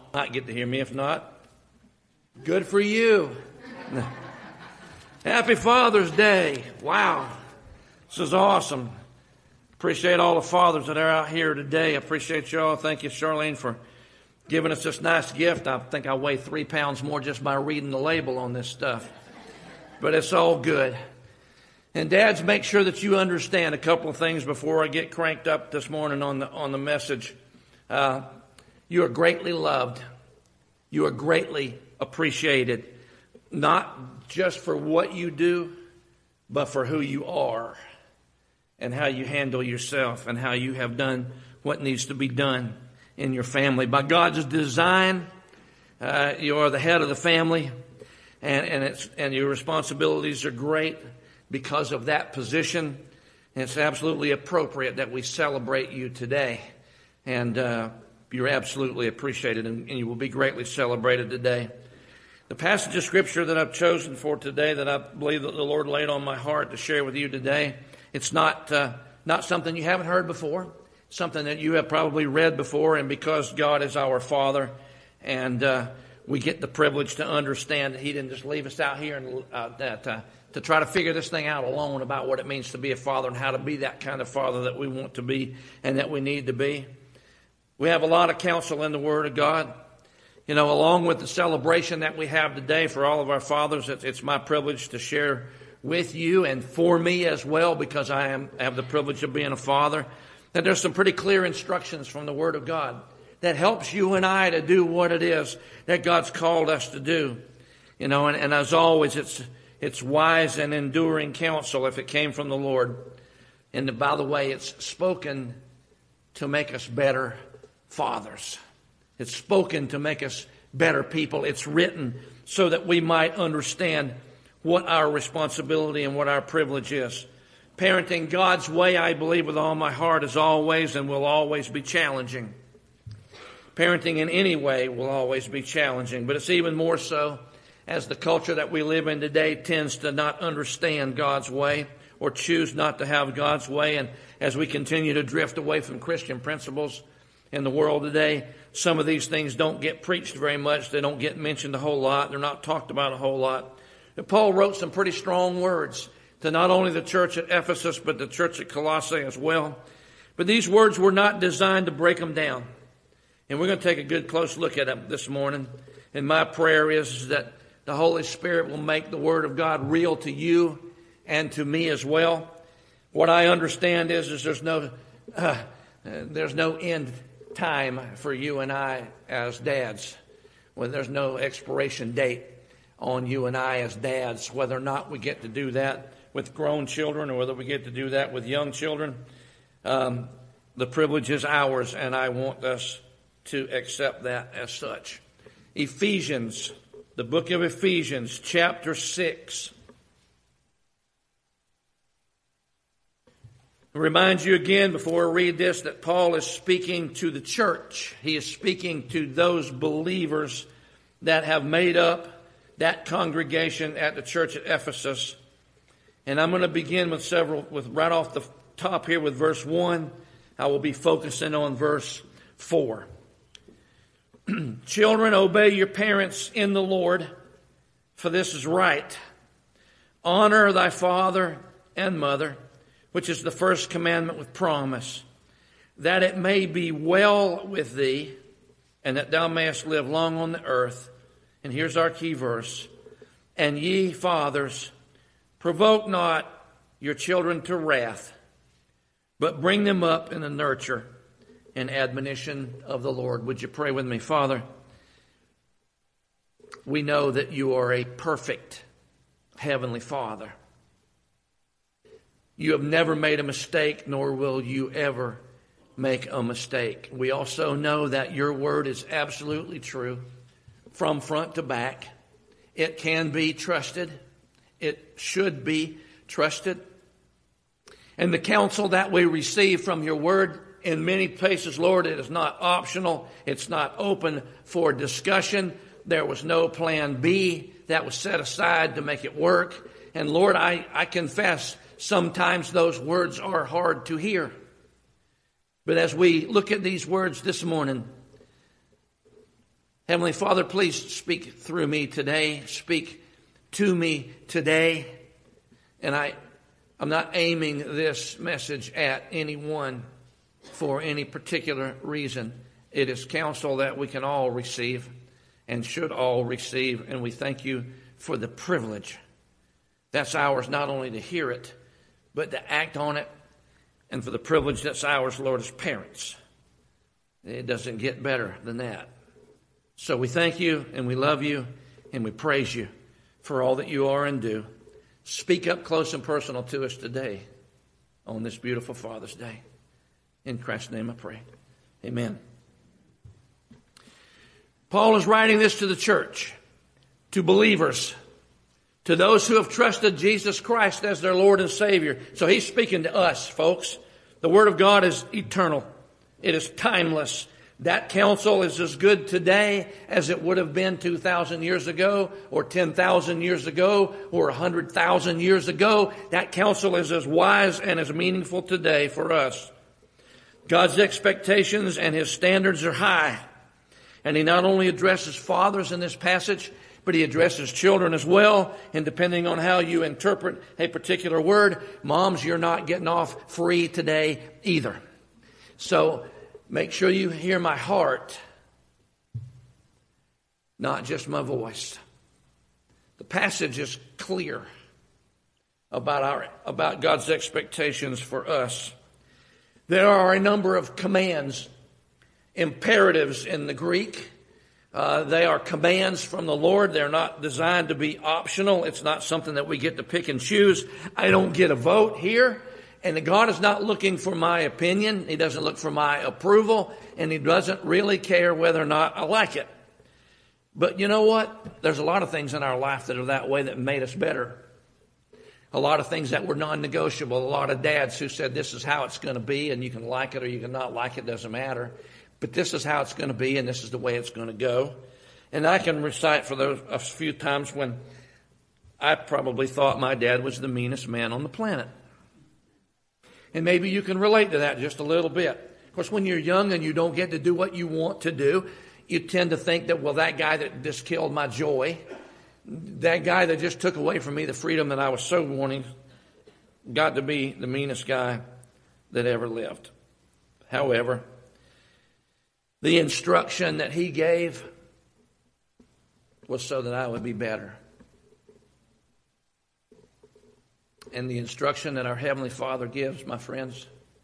might get to hear me. If not, good for you. Happy Father's Day. Wow. This is awesome. Appreciate all the fathers that are out here today. I appreciate y'all. Thank you, Charlene, for giving us this nice gift. I think I weigh 3 pounds more just by reading the label on this stuff. But it's all good. And dads, make sure that you understand a couple of things before I get cranked up this morning on the message. You are greatly loved. You are greatly appreciated. Not just for what you do, but for who you are and how you handle yourself and how you have done what needs to be done in your family. By God's design, you are the head of the family, and your responsibilities are great because of that position. And it's absolutely appropriate that we celebrate you today. And you're absolutely appreciated, and you will be greatly celebrated today. The passage of Scripture that I've chosen for today, that I believe that the Lord laid on my heart to share with you today, it's not something you haven't heard before, something that you have probably read before, and because God is our Father, and we get the privilege to understand that He didn't just leave us out here and to try to figure this thing out alone about what it means to be a father and how to be that kind of father that we want to be and that we need to be. We have a lot of counsel in the Word of God. You know, along with the celebration that we have today for all of our fathers, it's my privilege to share with you and for me as well, because I have the privilege of being a father, that there's some pretty clear instructions from the Word of God that helps you and I to do what it is that God's called us to do. You know, and as always, it's wise and enduring counsel if it came from the Lord. And by the way, it's spoken to make us better fathers. It's spoken to make us better people. It's written so that we might understand what our responsibility and what our privilege is. Parenting God's way, I believe with all my heart, is always and will always be challenging. Parenting in any way will always be challenging, but it's even more so as the culture that we live in today tends to not understand God's way or choose not to have God's way. And as we continue to drift away from Christian principles in the world today, some of these things don't get preached very much. They don't get mentioned a whole lot. They're not talked about a whole lot. But Paul wrote some pretty strong words to not only the church at Ephesus, but the church at Colossae as well. But these words were not designed to break them down. And we're going to take a good close look at them this morning. And my prayer is that the Holy Spirit will make the Word of God real to you and to me as well. What I understand is there's no end time for you and I as dads. When there's no expiration date on you and I as dads, whether or not we get to do that with grown children or whether we get to do that with young children, the privilege is ours, and I want us to accept that as such. Ephesians, the book of Ephesians, chapter 6. I remind you again before I read this that Paul is speaking to the church. He is speaking to those believers that have made up that congregation at the church at Ephesus. And I'm going to begin with right off the top here with verse 1. I will be focusing on verse 4. Children, obey your parents in the Lord, for this is right. Honor thy father and mother, which is the first commandment with promise, that it may be well with thee, and that thou mayest live long on the earth. And here's our key verse. And ye fathers, provoke not your children to wrath, but bring them up in the nurture and admonition of the Lord. Would you pray with me? Father, we know that you are a perfect Heavenly Father. You have never made a mistake, nor will you ever make a mistake. We also know that your word is absolutely true from front to back. It can be trusted. It should be trusted. And the counsel that we receive from your word in many places, Lord, it is not optional. It's not open for discussion. There was no plan B that was set aside to make it work. And Lord, I confess sometimes those words are hard to hear. But as we look at these words this morning, Heavenly Father, please speak through me today. Speak to me today. And I'm not aiming this message at anyone for any particular reason. It is counsel that we can all receive and should all receive. And we thank you for the privilege that's ours, not only to hear it, but to act on it. And for the privilege that's ours, Lord, as parents. It doesn't get better than that. So we thank you and we love you and we praise you for all that you are and do. Speak up close and personal to us today on this beautiful Father's Day. In Christ's name I pray. Amen. Paul is writing this to the church, to believers, to those who have trusted Jesus Christ as their Lord and Savior. So he's speaking to us, folks. The Word of God is eternal. It is timeless. That counsel is as good today as it would have been 2,000 years ago or 10,000 years ago or 100,000 years ago. That counsel is as wise and as meaningful today for us. God's expectations and His standards are high. And He not only addresses fathers in this passage, but He addresses children as well. And depending on how you interpret a particular word, moms, you're not getting off free today either. So make sure you hear my heart, not just my voice. The passage is clear about God's expectations for us. There are a number of commands, imperatives in the Greek. They are commands from the Lord. They're not designed to be optional. It's not something that we get to pick and choose. I don't get a vote here. And God is not looking for my opinion. He doesn't look for my approval. And He doesn't really care whether or not I like it. But you know what? There's a lot of things in our life that are that way that made us better. A lot of things that were non-negotiable. A lot of dads who said this is how it's going to be and you can like it or you can not like it, doesn't matter. But this is how it's going to be and this is the way it's going to go. And I can recite for those a few times when I probably thought my dad was the meanest man on the planet. And maybe you can relate to that just a little bit. Of course, when you're young and you don't get to do what you want to do, you tend to think that, well, that guy that just killed my joy, that guy that just took away from me the freedom that I was so wanting, got to be the meanest guy that ever lived. However, the instruction that He gave was so that I would be better. And the instruction that our Heavenly Father gives, my friends,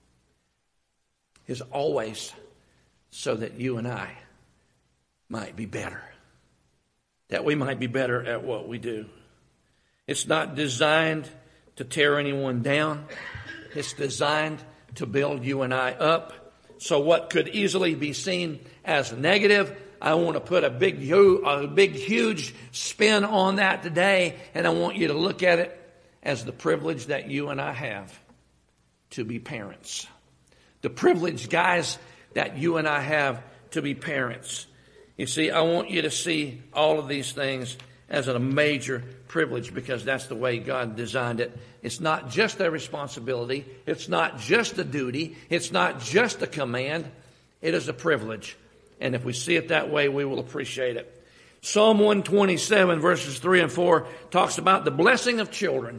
is always so that you and I might be better. That we might be better at what we do. It's not designed to tear anyone down. It's designed to build you and I up. So what could easily be seen as negative, I want to put a big, huge spin on that today. And I want you to look at it as the privilege that you and I have to be parents. The privilege, guys, that you and I have to be parents. You see, I want you to see all of these things as a major privilege because that's the way God designed it. It's not just a responsibility. It's not just a duty. It's not just a command. It is a privilege. And if we see it that way, we will appreciate it. Psalm 127 verses 3 and 4 talks about the blessing of children.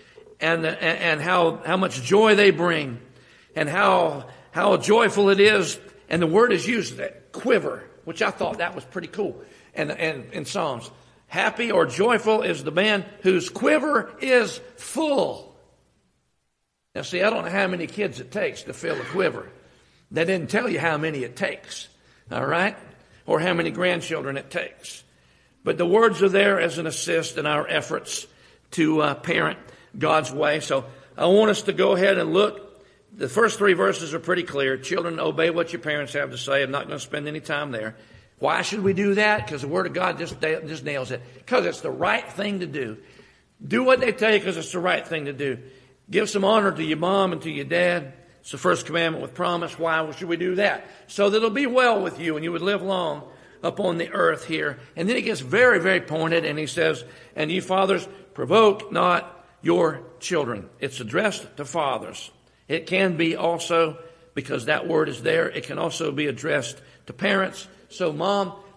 And how much joy they bring and how joyful it is. And the word is used, that quiver, which I thought that was pretty cool. And in Psalms, happy or joyful is the man whose quiver is full. Now see, I don't know how many kids it takes to fill a quiver. They didn't tell you how many it takes, all right? Or how many grandchildren it takes. But the words are there as an assist in our efforts to parent God's way. So I want us to go ahead and look. The first three verses are pretty clear. Children, obey what your parents have to say. I'm not going to spend any time there. Why should we do that? Because the Word of God just nails it. Because it's the right thing to do. Do what they tell you because it's the right thing to do. Give some honor to your mom and to your dad. It's the first commandment with promise. Why should we do that? So that it'll be well with you and you would live long upon the earth here. And then he gets very, very pointed and he says, and you fathers, provoke not your children. It's addressed to fathers. It can be also, because that word is there, it can also be addressed to parents. So mom,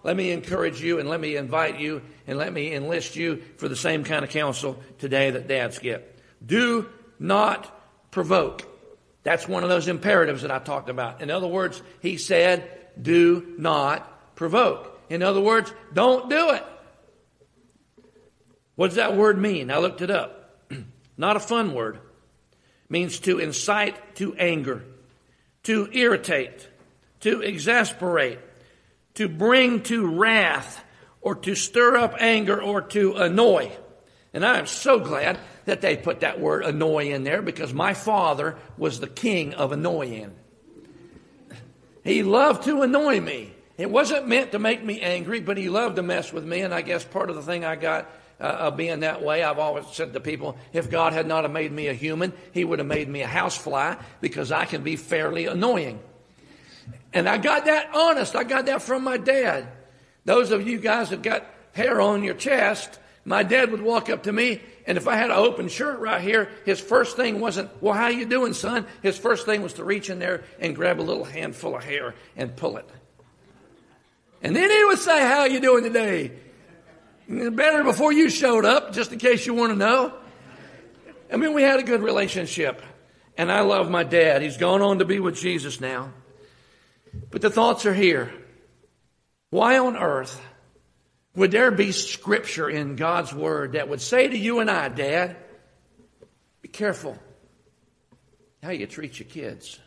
let me encourage you and let me invite you and let me enlist you for the same kind of counsel today that dads get. Do not provoke. That's one of those imperatives that I talked about. In other words, he said, do not provoke. In other words, don't do it. What does that word mean? I looked it up. Not a fun word. It means to incite to anger, to irritate, to exasperate, to bring to wrath, or to stir up anger, or to annoy. And I am so glad that they put that word annoy in there, because my father was the king of annoying. He loved to annoy me. It wasn't meant to make me angry, but he loved to mess with me. And I guess part of the thing I got of being that way, I've always said to people, if God had not have made me a human, he would have made me a housefly, because I can be fairly annoying. And I got that honest. I got that from my dad. Those of you guys that got hair on your chest, my dad would walk up to me, and if I had an open shirt right here, his first thing wasn't, well, how you doing, son? His first thing was to reach in there and grab a little handful of hair and pull it. And then he would say, how you doing today? Better before you showed up, just in case you want to know. I mean, we had a good relationship. And I love my dad. He's gone on to be with Jesus now. But the thoughts are here. Why on earth would there be scripture in God's word that would say to you and I, Dad, be careful how you treat your kids.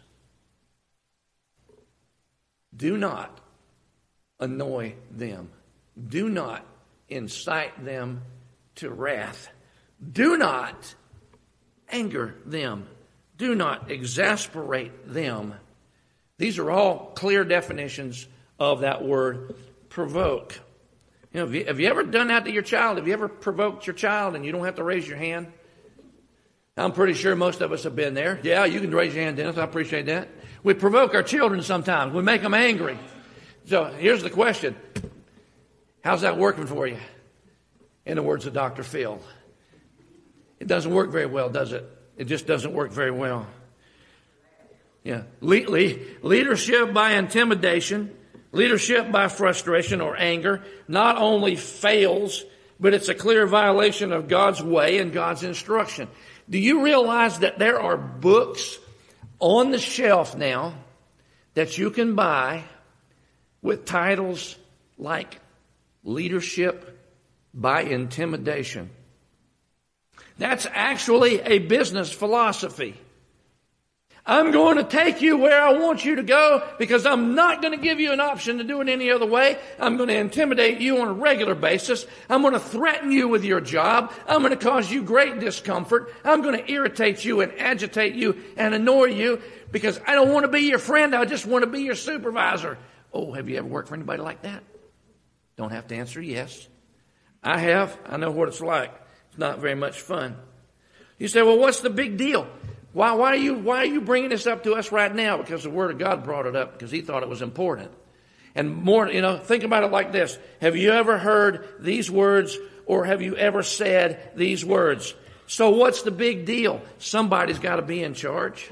Do not annoy them. Do not incite them to wrath. Do not anger them. Do not exasperate them. These are all clear definitions of that word provoke. You know, have you ever done that to your child? Have you ever provoked your child and you don't have to raise your hand? I'm pretty sure most of us have been there. Yeah, you can raise your hand, Dennis. I appreciate that. We provoke our children sometimes. We make them angry. So here's the question. How's that working for you? In the words of Dr. Phil. It doesn't work very well, does it? It just doesn't work very well. Yeah. Leadership by intimidation, leadership by frustration or anger not only fails, but it's a clear violation of God's way and God's instruction. Do you realize that there are books on the shelf now that you can buy with titles like Leadership by Intimidation? That's actually a business philosophy. I'm going to take you where I want you to go because I'm not going to give you an option to do it any other way. I'm going to intimidate you on a regular basis. I'm going to threaten you with your job. I'm going to cause you great discomfort. I'm going to irritate you and agitate you and annoy you because I don't want to be your friend. I just want to be your supervisor. Oh, have you ever worked for anybody like that? Don't have to answer yes. I have. I know what it's like. It's not very much fun. You say, well, what's the big deal? Why are you bringing this up to us right now? Because the Word of God brought it up because he thought it was important. And more, think about it like this. Have you ever heard these words or have you ever said these words? So what's the big deal? Somebody's got to be in charge.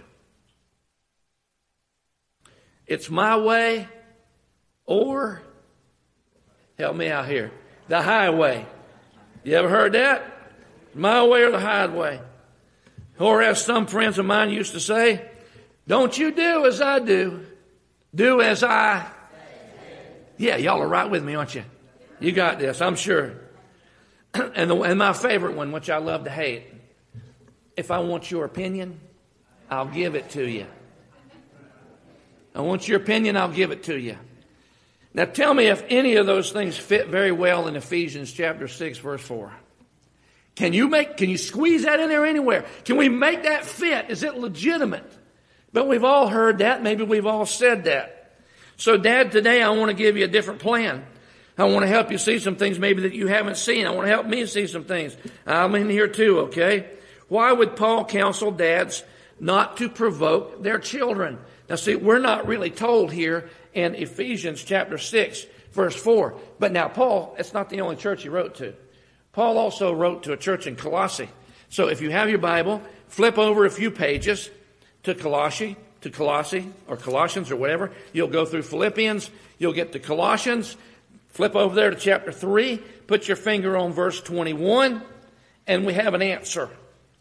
It's my way or, help me out here, the highway. You ever heard that? My way or the highway? Or as some friends of mine used to say, don't you do as I do. Do as I. Yeah, y'all are right with me, aren't you? You got this, I'm sure. And my favorite one, which I love to hate. If I want your opinion, I'll give it to you. I want your opinion, I'll give it to you. Now tell me if any of those things fit very well in Ephesians chapter 6, verse 4. Can you squeeze that in there anywhere? Can we make that fit? Is it legitimate? But we've all heard that. Maybe we've all said that. So Dad, today I want to give you a different plan. I want to help you see some things maybe that you haven't seen. I want to help me see some things. I'm in here too, okay? Why would Paul counsel dads not to provoke their children? Now see, we're not really told here in Ephesians chapter 6, verse 4. But now Paul, it's not the only church he wrote to. Paul also wrote to a church in Colossae. So if you have your Bible, flip over a few pages to Colossae or Colossians or whatever. You'll go through Philippians. You'll get to Colossians. Flip over there to chapter 3. Put your finger on verse 21, and we have an answer.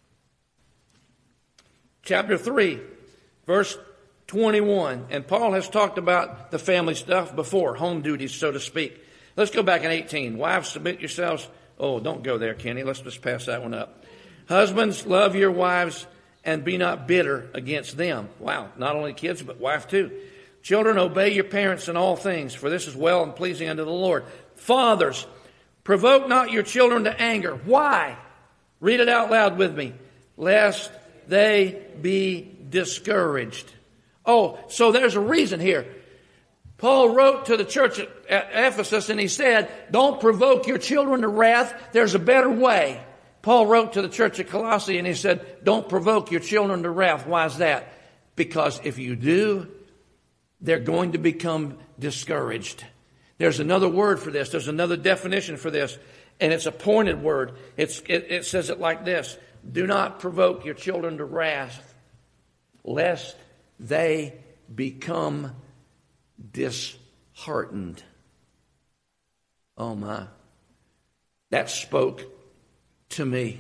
Chapter 3, verse 21. And Paul has talked about the family stuff before, home duties, so to speak. Let's go back in 18. Wives, submit yourselves. Oh, don't go there, Kenny. Let's just pass that one up. Husbands, love your wives and be not bitter against them. Wow, not only kids, but wife too. Children, obey your parents in all things, for this is well and pleasing unto the Lord. Fathers, provoke not your children to anger. Why? Read it out loud with me. Lest they be discouraged. Oh, so there's a reason here. Paul wrote to the church at Ephesus and he said, don't provoke your children to wrath. There's a better way. Paul wrote to the church at Colossae and he said, don't provoke your children to wrath. Why is that? Because if you do, they're going to become discouraged. There's another word for this. There's another definition for this. And it's a pointed word. It says it like this. Do not provoke your children to wrath, lest they become disheartened. Oh my. That spoke to me.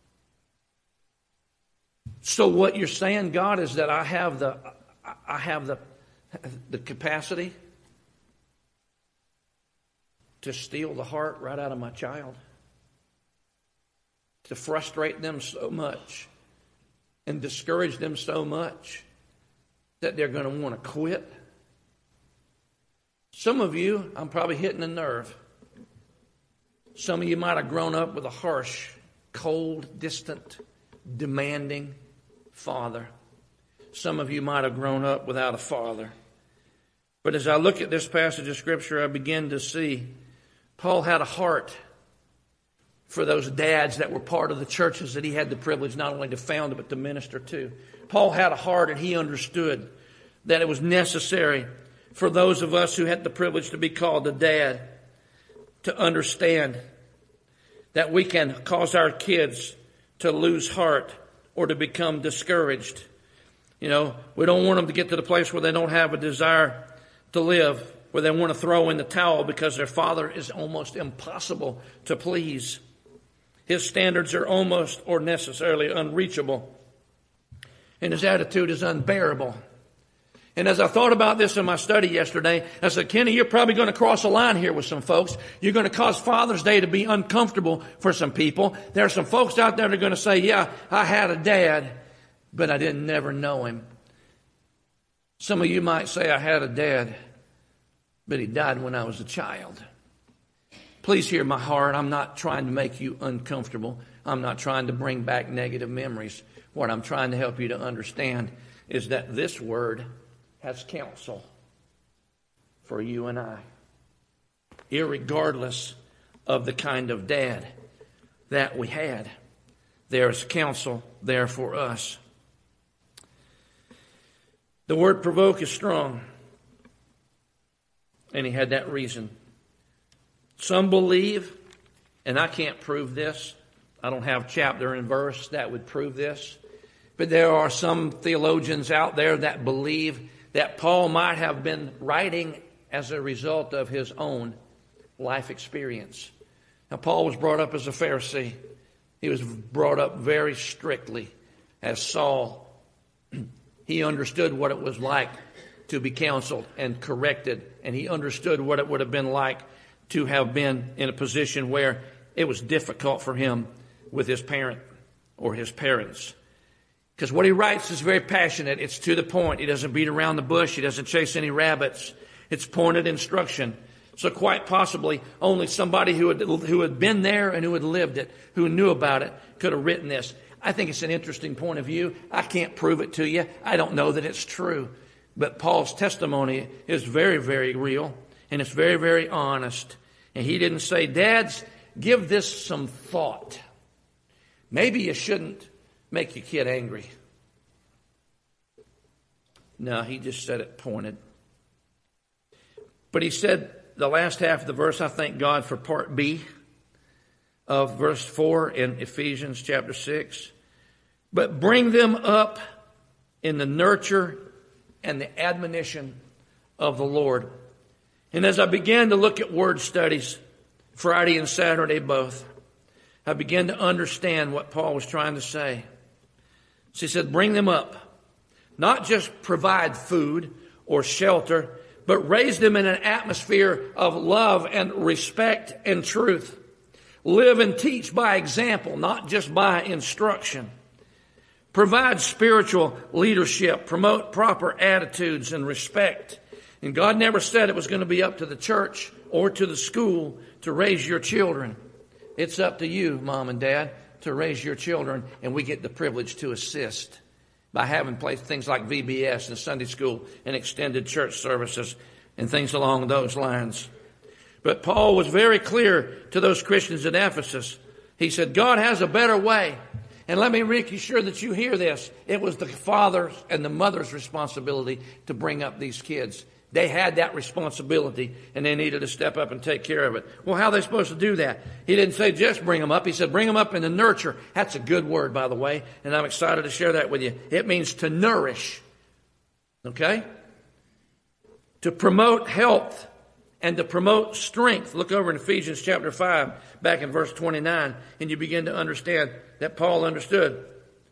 So what you're saying, God, is that I have the capacity to steal the heart right out of my child, to frustrate them so much and discourage them so much that they're going to want to quit. Some of you, I'm probably hitting a nerve. Some of you might have grown up with a harsh, cold, distant, demanding father. Some of you might have grown up without a father. But as I look at this passage of Scripture, I begin to see Paul had a heart for those dads that were part of the churches that he had the privilege not only to found but to minister to. Paul had a heart, and he understood that it was necessary for those of us who had the privilege to be called a dad to understand that we can cause our kids to lose heart or to become discouraged. You know, we don't want them to get to the place where they don't have a desire to live, where they want to throw in the towel because their father is almost impossible to please. His standards are almost or necessarily unreachable. And his attitude is unbearable. And as I thought about this in my study yesterday, I said, Kenny, you're probably going to cross a line here with some folks. You're going to cause Father's Day to be uncomfortable for some people. There are some folks out there that are going to say, yeah, I had a dad, but I didn't never know him. Some of you might say, I had a dad, but he died when I was a child. Please hear my heart. I'm not trying to make you uncomfortable. I'm not trying to bring back negative memories. What I'm trying to help you to understand is that this word has counsel for you and I, irregardless of the kind of dad that we had. There is counsel there for us. The word provoke is strong, and he had that reason. Some believe, and I can't prove this, I don't have chapter and verse that would prove this, but there are some theologians out there that believe that Paul might have been writing as a result of his own life experience. Now, Paul was brought up as a Pharisee. He was brought up very strictly as Saul. He understood what it was like to be counseled and corrected, and he understood what it would have been like to have been in a position where it was difficult for him with his parent or his parents. Because what he writes is very passionate. It's to the point. He doesn't beat around the bush. He doesn't chase any rabbits. It's pointed instruction. So quite possibly only somebody who had been there and who had lived it, who knew about it, could have written this. I think it's an interesting point of view. I can't prove it to you. I don't know that it's true. But Paul's testimony is very, very real. And it's very, very honest. And he didn't say, dads, give this some thought. Maybe you shouldn't make your kid angry. No, he just said it pointed. But he said the last half of the verse, I thank God for part B of verse 4 in Ephesians chapter 6. But bring them up in the nurture and the admonition of the Lord. And as I began to look at word studies, Friday and Saturday both, I began to understand what Paul was trying to say. So he said, bring them up. Not just provide food or shelter, but raise them in an atmosphere of love and respect and truth. Live and teach by example, not just by instruction. Provide spiritual leadership. Promote proper attitudes and respect. And God never said it was going to be up to the church or to the school to raise your children. It's up to you, Mom and Dad, to raise your children, and we get the privilege to assist by having things like VBS and Sunday school and extended church services and things along those lines. But Paul was very clear to those Christians at Ephesus. He said, God has a better way. And let me make you sure that you hear this. It was the father's and the mother's responsibility to bring up these kids. They had that responsibility, and they needed to step up and take care of it. Well, how are they supposed to do that? He didn't say just bring them up. He said bring them up in the nurture. That's a good word, by the way, and I'm excited to share that with you. It means to nourish, okay? To promote health and to promote strength. Look over in Ephesians chapter 5, back in verse 29, and you begin to understand that Paul understood,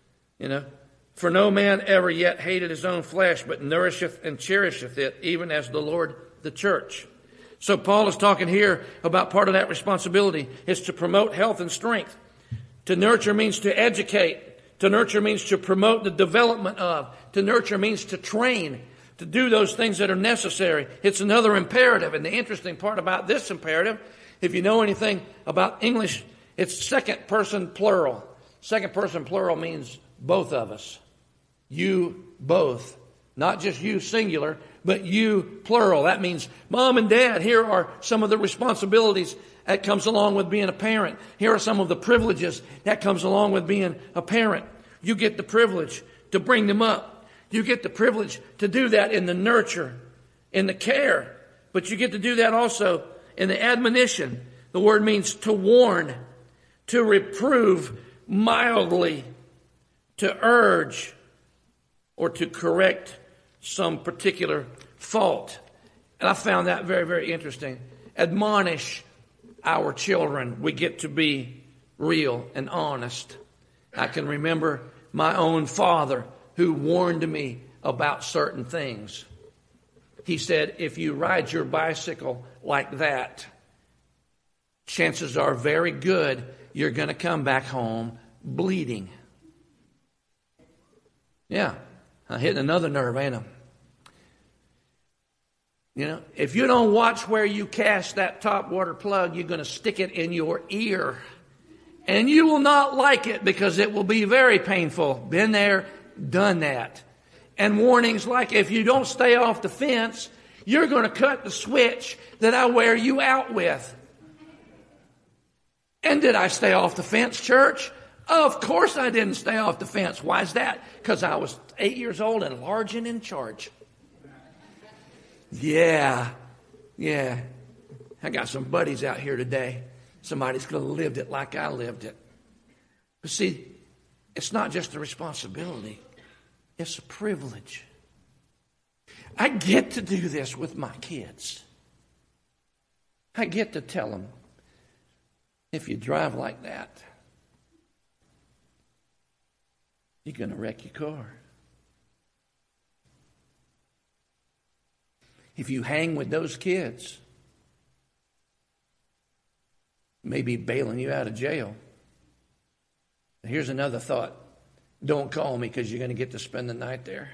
For no man ever yet hated his own flesh, but nourisheth and cherisheth it, even as the Lord the church. So Paul is talking here about part of that responsibility is to promote health and strength. To nurture means to educate. To nurture means to promote the development of. To nurture means to train, to do those things that are necessary. It's another imperative. And the interesting part about this imperative, if you know anything about English, it's second person plural. Second person plural means both of us. You both. Not just you singular, but you plural. That means Mom and Dad, here are some of the responsibilities that comes along with being a parent. Here are some of the privileges that comes along with being a parent. You get the privilege to bring them up. You get the privilege to do that in the nurture, in the care. But you get to do that also in the admonition. The word means to warn, to reprove mildly, to urge, or to correct some particular fault. And I found that very, very interesting. Admonish our children. We get to be real and honest. I can remember my own father who warned me about certain things. He said, if you ride your bicycle like that, chances are very good you're going to come back home bleeding. Yeah. I'm hitting another nerve, ain't I? If you don't watch where you cast that top water plug, you're going to stick it in your ear. And you will not like it because it will be very painful. Been there, done that. And warnings like if you don't stay off the fence, you're going to cut the switch that I wear you out with. And did I stay off the fence, church? Of course I didn't stay off the fence. Why is that? Because I was 8 years old and large and in charge. Yeah. I got some buddies out here today. Somebody's going to live it like I lived it. But see, it's not just a responsibility. It's a privilege. I get to do this with my kids. I get to tell them, if you drive like that, you're going to wreck your car. If you hang with those kids, maybe bailing you out of jail. Here's another thought. Don't call me because you're going to get to spend the night there.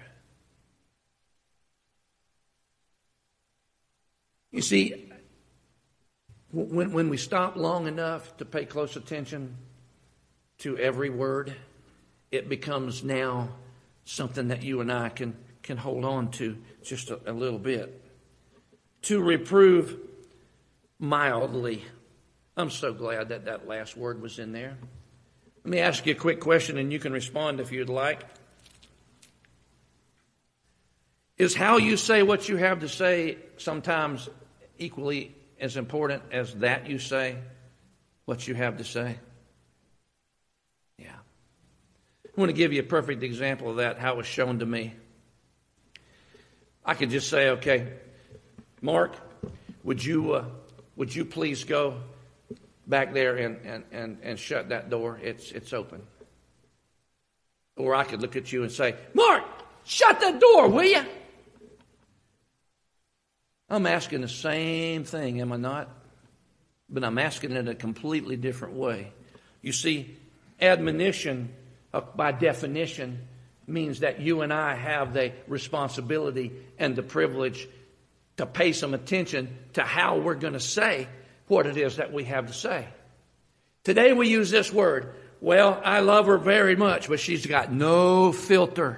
You see, when we stop long enough to pay close attention to every word, it becomes now something that you and I can hold on to just a little bit. To reprove mildly. I'm so glad that last word was in there. Let me ask you a quick question and you can respond if you'd like. Is how you say what you have to say sometimes equally as important as that you say what you have to say? Yeah. I want to give you a perfect example of that, how it was shown to me. I could just say, okay, Mark, would you please go back there and shut that door? It's open. Or I could look at you and say, Mark, shut that door, will you? I'm asking the same thing, am I not? But I'm asking it in a completely different way. You see, admonition, by definition, means that you and I have the responsibility and the privilege to pay some attention to how we're going to say what it is that we have to say. Today we use this word. Well, I love her very much, but she's got no filter.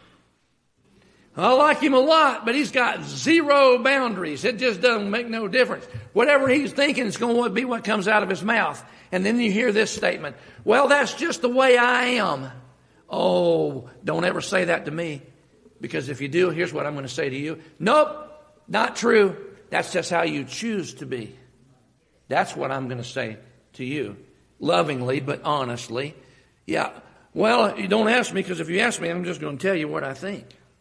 I like him a lot, but he's got zero boundaries. It just doesn't make no difference. Whatever he's thinking is going to be what comes out of his mouth. And then you hear this statement, well, that's just the way I am. Oh, don't ever say that to me. Because if you do, here's what I'm going to say to you. Nope, not true. That's just how you choose to be. That's what I'm going to say to you. Lovingly, but honestly. Yeah, well, you don't ask me, because if you ask me, I'm just going to tell you what I think.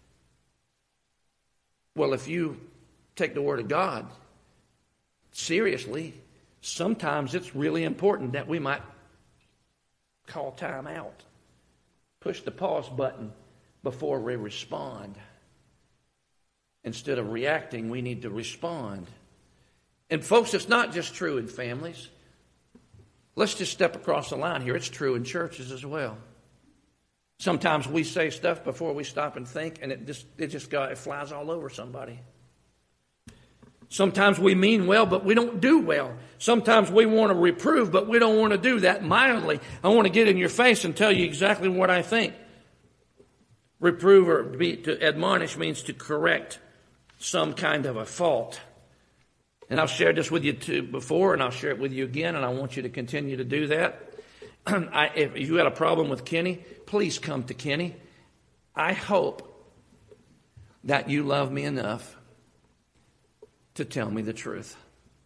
Well, if you take the Word of God seriously, sometimes it's really important that we might call time out. Push the pause button before we respond. Instead of reacting, we need to respond. And folks, it's not just true in families. Let's just step across the line here. It's true in churches as well. Sometimes we say stuff before we stop and think, and it flies all over somebody. Sometimes we mean well, but we don't do well. Sometimes we want to reprove, but we don't want to do that mildly. I want to get in your face and tell you exactly what I think. Reprove or to admonish means to correct some kind of a fault. And I've shared this with you before, and I'll share it with you again, and I want you to continue to do that. If you had a problem with Kenny, please come to Kenny. I hope that you love me enough to tell me the truth.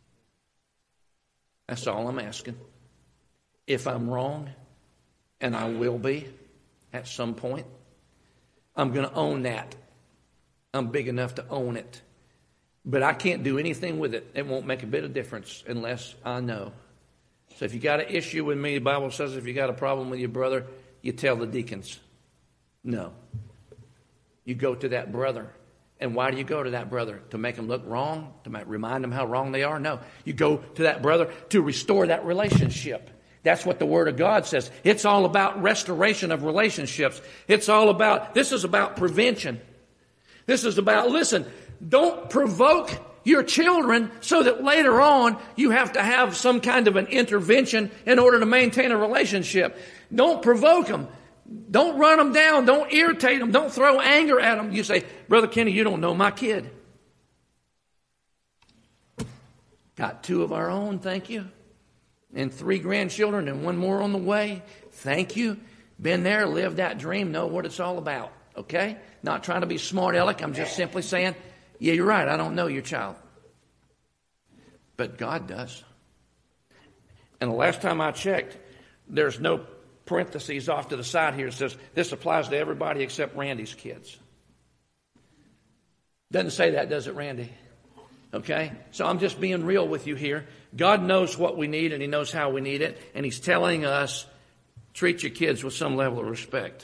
That's all I'm asking. If I'm wrong, and I will be at some point, I'm going to own that. I'm big enough to own it. But I can't do anything with it. It won't make a bit of difference unless I know. So if you got an issue with me, the Bible says if you got a problem with your brother, you tell the deacons. No. You go to that brother. And why do you go to that brother? To make them look wrong? To remind them how wrong they are? No. You go to that brother to restore that relationship. That's what the Word of God says. It's all about restoration of relationships. This is about prevention. This is about, listen, don't provoke your children so that later on you have to have some kind of an intervention in order to maintain a relationship. Don't provoke them. Don't run them down. Don't irritate them. Don't throw anger at them. You say, Brother Kenny, you don't know my kid. Got 2 of our own, thank you. And 3 grandchildren and 1 more on the way. Thank you. Been there, lived that dream, know what it's all about. Okay? Not trying to be smart aleck. I'm just simply saying, yeah, you're right. I don't know your child. But God does. And the last time I checked, there's no parentheses off to the side here that says this applies to everybody except Randy's kids. Doesn't say that, does it, Randy? Okay? So I'm just being real with you here. God knows what we need, and He knows how we need it. And He's telling us, treat your kids with some level of respect.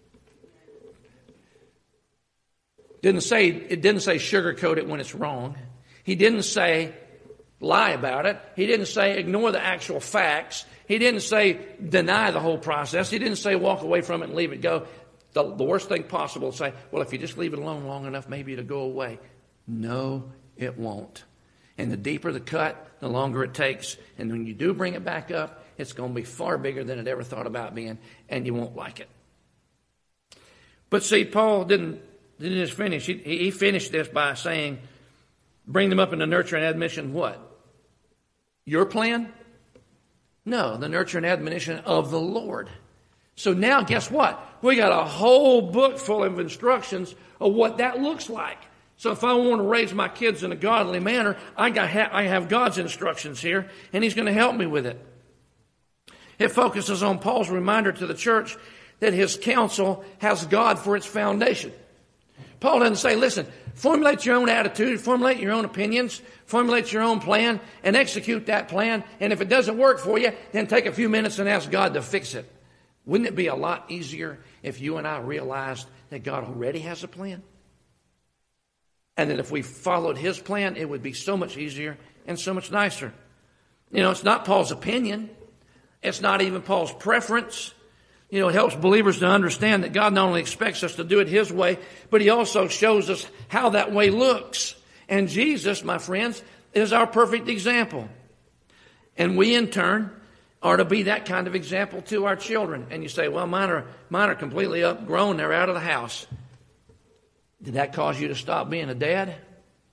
It didn't say sugarcoat it when it's wrong. He didn't say lie about it. He didn't say ignore the actual facts. He didn't say deny the whole process. He didn't say walk away from it and leave it go. The worst thing possible is say, well, if you just leave it alone long enough, maybe it'll go away. No, it won't. And the deeper the cut, the longer it takes. And when you do bring it back up, it's going to be far bigger than it ever thought about being, and you won't like it. But see, Paul didn't just finish. He finished this by saying, bring them up in the nurture and admonition what? Your plan? No, the nurture and admonition of the Lord. So now guess what? We got a whole book full of instructions of what that looks like. So if I want to raise my kids in a godly manner, I have God's instructions here, and He's going to help me with it. It focuses on Paul's reminder to the church that his counsel has God for its foundation. Paul doesn't say, listen, formulate your own attitude, formulate your own opinions, formulate your own plan, and execute that plan. And if it doesn't work for you, then take a few minutes and ask God to fix it. Wouldn't it be a lot easier if you and I realized that God already has a plan? And that if we followed His plan, it would be so much easier and so much nicer. You know, it's not Paul's opinion. It's not even Paul's preference. You know, it helps believers to understand that God not only expects us to do it His way, but He also shows us how that way looks. And Jesus, my friends, is our perfect example. And we, in turn, are to be that kind of example to our children. And you say, well, mine are completely upgrown. They're out of the house. Did that cause you to stop being a dad? As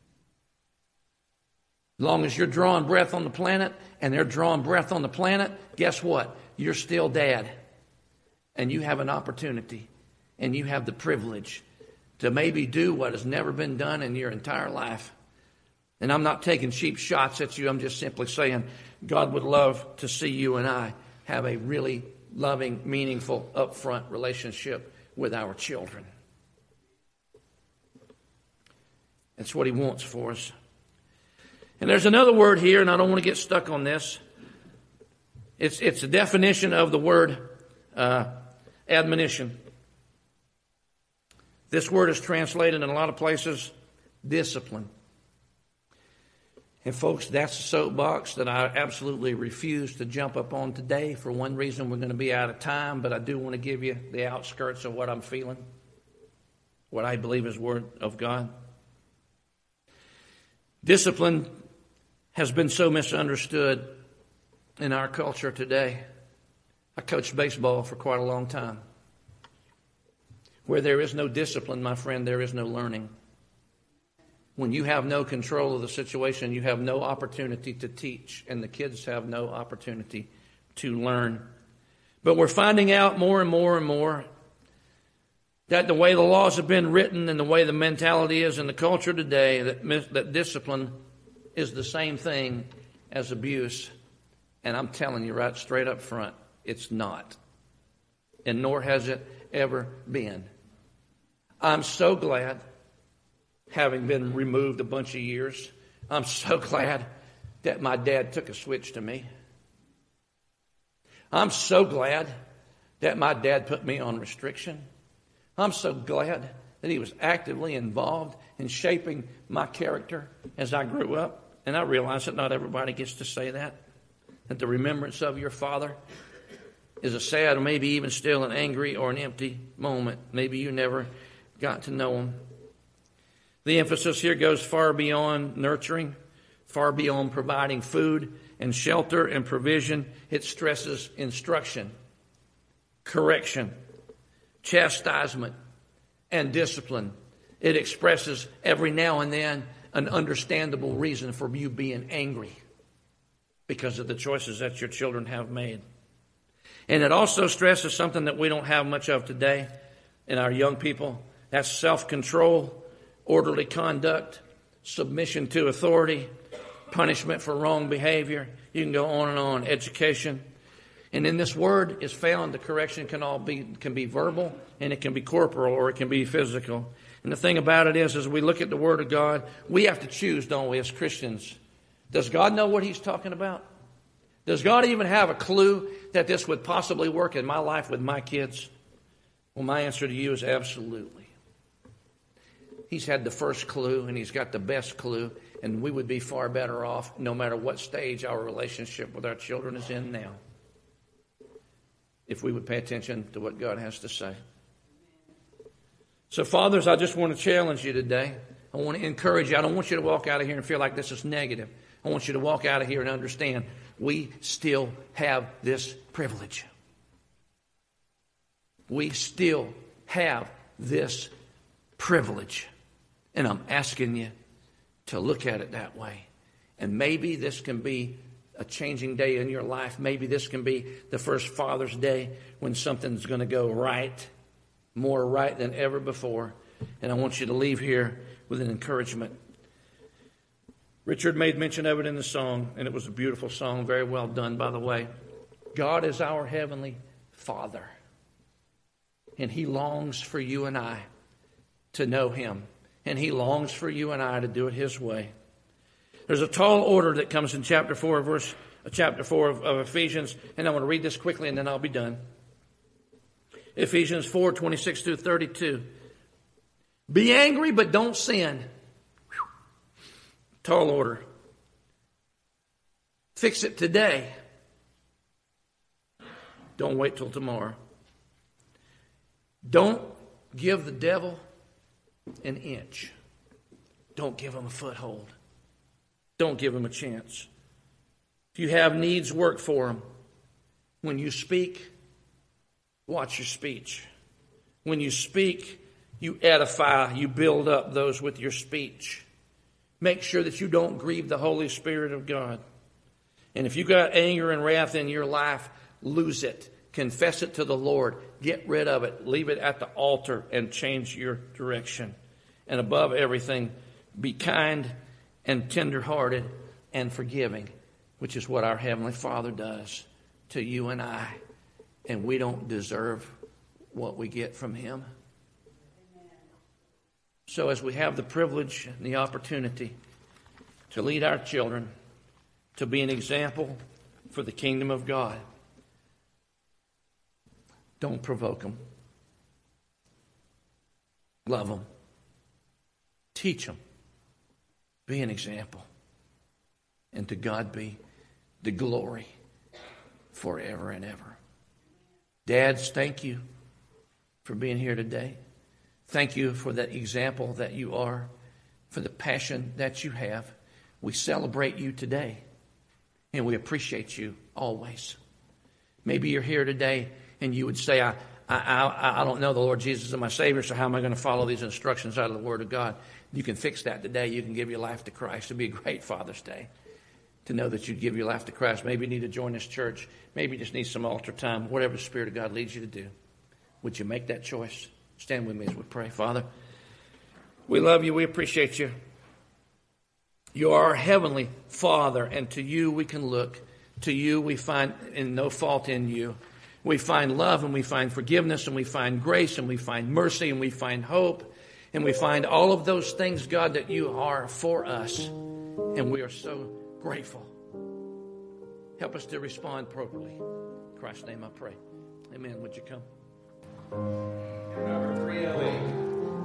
long as you're drawing breath on the planet and they're drawing breath on the planet, guess what? You're still dad. And you have an opportunity and you have the privilege to maybe do what has never been done in your entire life. And I'm not taking cheap shots at you. I'm just simply saying God would love to see you and I have a really loving, meaningful, upfront relationship with our children. That's what He wants for us. And there's another word here, and I don't want to get stuck on this. It's a definition of the word admonition. This word is translated in a lot of places, discipline. And folks, that's a soapbox that I absolutely refuse to jump up on today. For one reason, we're going to be out of time, but I do want to give you the outskirts of what I'm feeling, what I believe is Word of God. Discipline has been so misunderstood in our culture today. I coached baseball for quite a long time. Where there is no discipline, my friend, there is no learning. When you have no control of the situation, you have no opportunity to teach, and the kids have no opportunity to learn. But we're finding out more and more and more that the way the laws have been written and the way the mentality is in the culture today, that discipline is the same thing as abuse. And I'm telling you right straight up front, it's not. And nor has it ever been. I'm so glad, having been removed a bunch of years, I'm so glad that my dad took a switch to me. I'm so glad that my dad put me on restriction. I'm so glad that he was actively involved in shaping my character as I grew up. And I realize that not everybody gets to say that the remembrance of your father is a sad or maybe even still an angry or an empty moment. Maybe you never got to know him. The emphasis here goes far beyond nurturing, far beyond providing food and shelter and provision. It stresses instruction, correction, chastisement, and discipline. It expresses every now and then an understandable reason for you being angry because of the choices that your children have made. And it also stresses something that we don't have much of today in our young people. That's self-control, orderly conduct, submission to authority, punishment for wrong behavior. You can go on and on. Education. And in this word is found the correction can be verbal, and it can be corporal, or it can be physical. And the thing about it is, as we look at the Word of God, we have to choose, don't we, as Christians? Does God know what He's talking about? Does God even have a clue that this would possibly work in my life with my kids? Well, my answer to you is absolutely. He's had the first clue, and He's got the best clue, and we would be far better off no matter what stage our relationship with our children is in now, if we would pay attention to what God has to say. So, fathers, I just want to challenge you today. I want to encourage you. I don't want you to walk out of here and feel like this is negative. I want you to walk out of here and understand we still have this privilege. We still have this privilege. And I'm asking you to look at it that way. And maybe this can be a changing day in your life. Maybe this can be the first Father's Day when something's going to go right, more right than ever before. And I want you to leave here with an encouragement. Richard made mention of it in the song, and it was a beautiful song, very well done, by the way. God is our Heavenly Father, and He longs for you and I to know Him. And He longs for you and I to do it His way. There's a tall order that comes in chapter 4 of Ephesians. And I want to read this quickly and then I'll be done. Ephesians 4:26-32. Be angry, but don't sin. Whew. Tall order. Fix it today. Don't wait till tomorrow. Don't give the devil an inch. Don't give him a foothold. Don't give him a chance. If you have needs, work for them. When you speak, watch your speech. When you speak, you edify, you build up those with your speech. Make sure that you don't grieve the Holy Spirit of God. And if you got anger and wrath in your life, lose it. Confess it to the Lord. Get rid of it. Leave it at the altar and change your direction. And above everything, be kind and tenderhearted and forgiving, which is what our Heavenly Father does to you and I. And we don't deserve what we get from Him. So as we have the privilege and the opportunity to lead our children to be an example for the kingdom of God, don't provoke them. Love them. Teach them. Be an example. And to God be the glory forever and ever. Dads, thank you for being here today. Thank you for that example that you are, for the passion that you have. We celebrate you today, and we appreciate you always. Maybe you're here today and you would say, I don't know the Lord Jesus as my Savior, so how am I going to follow these instructions out of the Word of God? You can fix that today. You can give your life to Christ. It'd be a great Father's Day to know that you'd give your life to Christ. Maybe you need to join this church. Maybe you just need some altar time. Whatever the Spirit of God leads you to do. Would you make that choice? Stand with me as we pray. Father, we love you. We appreciate you. You are our Heavenly Father, and to you we can look. To you we find no fault in you. We find love, and we find forgiveness, and we find grace, and we find mercy, and we find hope, and we find all of those things, God, that you are for us. And we are so grateful. Help us to respond appropriately. In Christ's name I pray. Amen. Would you come? Number 308.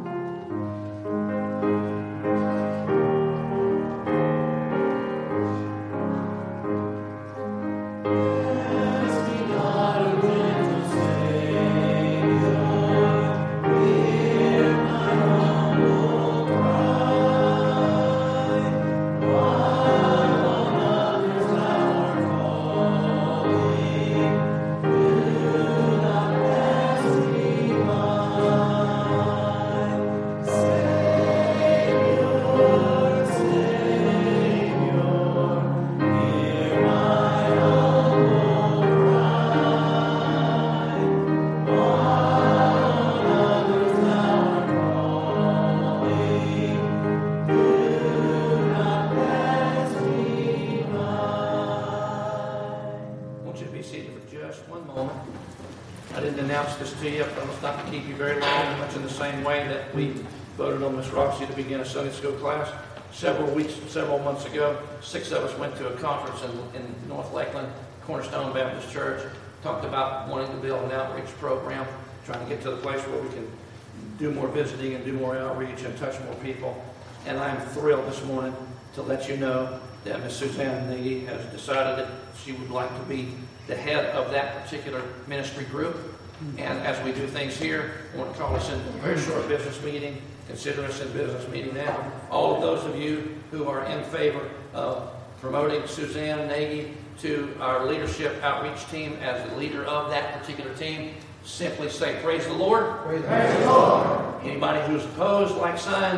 To begin a Sunday school class. Several months ago, 6 of us went to a conference in North Lakeland, Cornerstone Baptist Church, talked about wanting to build an outreach program, trying to get to the place where we can do more visiting and do more outreach and touch more people. And I'm thrilled this morning to let you know that Ms. Suzanne Nagy has decided that she would like to be the head of that particular ministry group. And as we do things here, I want to call us in a very short business meeting. Consider us in business meeting now. All of those of you who are in favor of promoting Suzanne Nagy to our leadership outreach team as the leader of that particular team, simply say, praise the Lord. Praise the Lord. Anybody who's opposed, like sign.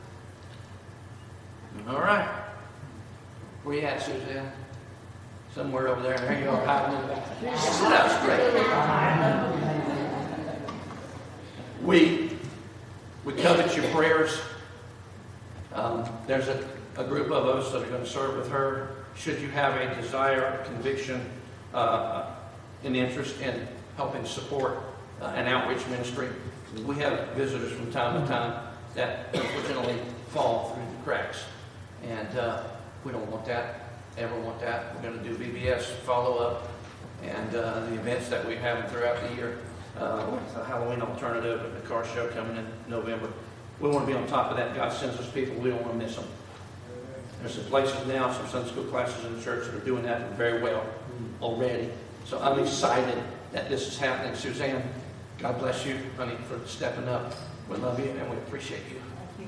All right. Where you at, Suzanne? Somewhere over there. There you are, hiding in the back. That was great. We covet your prayers. There's a group of us that are going to serve with her. Should you have a desire, a conviction, an interest in helping support an outreach ministry, we have visitors from time to time. that unfortunately fall through the cracks. And we don't want that, ever want that. We're going to do VBS follow-up and the events that we have throughout the year. The Halloween alternative and the car show coming in November. We want to be on top of that. God sends us people. We don't want to miss them. There's some places now, some Sunday school classes in the church that are doing that very well already. So I'm excited that this is happening. Suzanne, God bless you, honey, for stepping up. We love you and we appreciate you.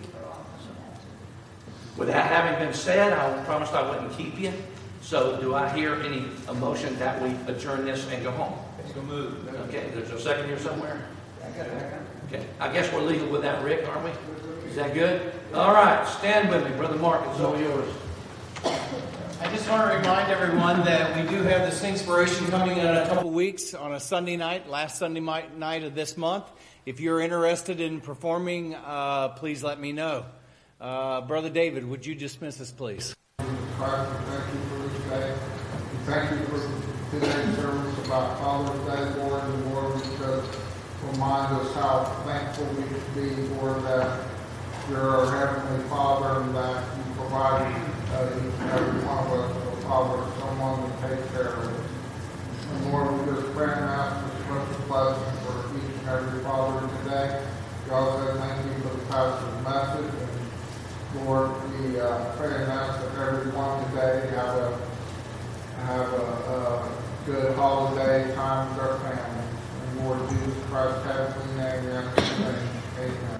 With that having been said, I promised I wouldn't keep you. So do I hear any emotion that we adjourn this and go home? So move. Okay, there's a second here somewhere? Okay, I guess we're legal with that, Rick, aren't we? Is that good? All right, stand with me. Brother Mark, it's all yours. I just want to remind everyone that we do have this inspiration coming in a couple weeks on a Sunday night, last Sunday night of this month. If you're interested in performing, please let me know. Brother David, would you dismiss us, please? Christ, thank you for this day. Thank you for today's service about Father's Day, Lord, and Lord, because remind us how thankful we should be, Lord, that you're our Heavenly Father and that you provide each and every one of us a father, someone to take care of us. And Lord, we just pray and ask for special blessing for each and every father today. We also thank you for the pastor's message. And Lord, we pray and ask that everyone today have a good holiday time with our family. And Lord Jesus Christ, heavenly name, we ask in your name. Amen.